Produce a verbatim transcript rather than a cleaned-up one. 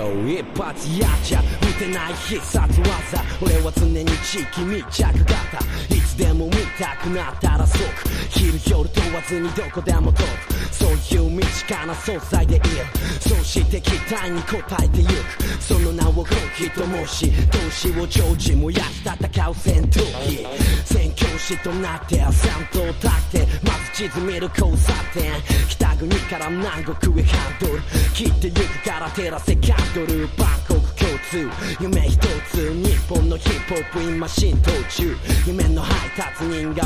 一発やっちゃ打てない必殺技俺は常に地域密着型いつでも見たくなったら即昼夜問わずにどこでも飛ぶそういう身近な存在でいるそうして期待に応えてゆくその名をコンキと申し闘志を常時燃やし戦う戦闘機宣教師となって三頭立ってまず地図見る交差点北国から南国へハンドル切ってゆくから照らせキャンドルバンコク共通夢一つ日本のヒップホップ今浸透中夢の配達人が